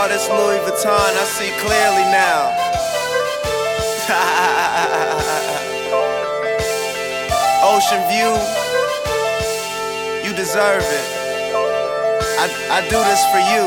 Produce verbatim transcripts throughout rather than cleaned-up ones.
this Louis Vuitton, I see clearly now. Ocean view, you deserve it. I, I do this for you.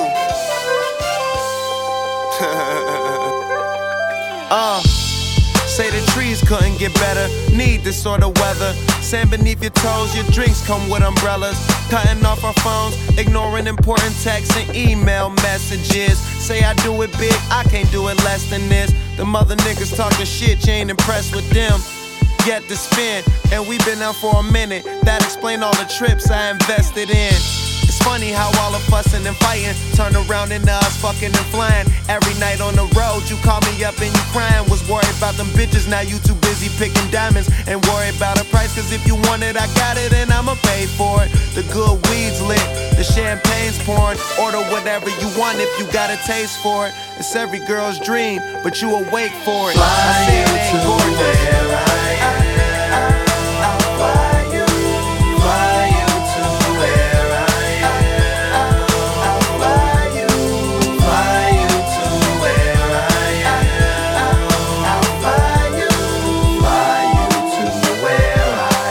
uh, say the trees couldn't get better, need this sort of weather. Sand beneath your toes, your drinks come with umbrellas. Cutting off our phones, ignoring important texts and email messages. Say I do it big, I can't do it less than this. The mother niggas talking shit, you ain't impressed with them. Get to spin, and we been out for a minute. That explain all the trips I invested in. It's funny how all the fussing and fighting turn around into us fucking and flying. Every night on the road, you call me up and you crying. Was worried about them bitches, now you too busy picking diamonds. And worried about a price, cause if you want it, I got it and I'ma pay for it. The good weed's lit, the champagne's pouring. Order whatever you want if you got a taste for it. It's every girl's dream, but you awake for it. Fly I say it ain't you gorgeous. to where I am. I'll fly you, fly you to where I am. I'll fly you, fly you to where I am. I'll fly you, fly you to where I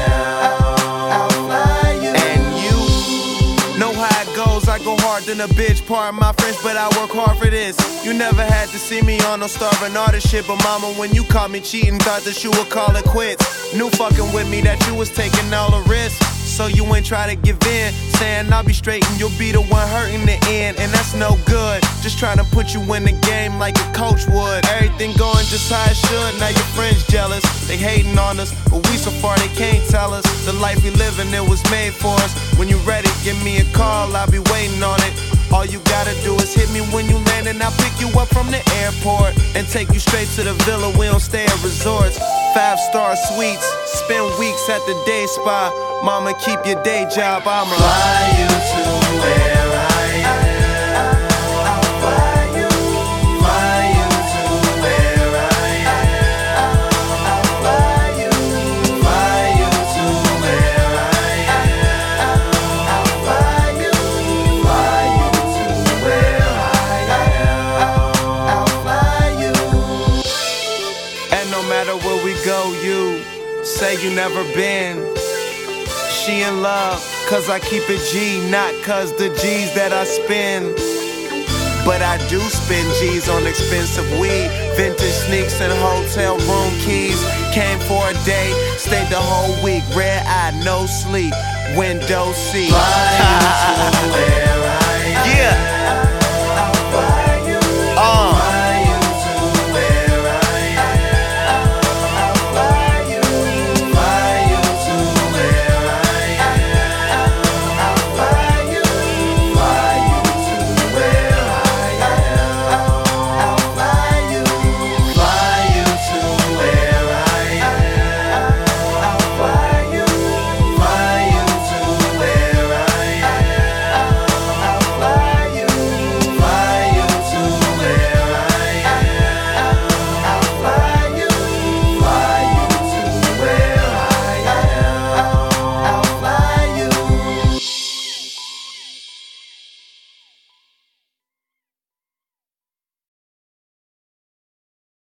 am. I'll fly you. And you know how it goes. I go hard than a bitch, pardon my French, but I work hard for this. You never had to see me on no starving artist shit, but mama, when you caught me cheating, thought that you would call it quits. Knew fucking with me that you was taking all the risks, so you ain't try to give in. Saying I'll be straight and you'll be the one hurting the end, and that's no good. Just trying to put you in the game like a coach would. Everything going just how it should, now your friends jealous. They hating on us, but we so far they can't tell us. The life we living, it was made for us. When you ready, give me a call, I'll be waiting on it. All you gotta do is hit me when you land, and I'll pick you up from the airport and take you straight to the villa. We don't stay at resorts, five-star suites, spend weeks at the day spa. Mama, keep your day job, I'ma Fly you to where I am. I'll fly you, fly you to where I am. I'll fly you, fly you to where I am. I'll fly you, fly you to where I am. I'll fly you. And no matter where we go, you say you never been. She in love, cause I keep it G, not cause the G's that I spend. But I do spend G's on expensive weed, vintage sneaks and hotel room keys. Came for a day, stayed the whole week, red eye, no sleep, window seat. Fly you to where I am. Yeah.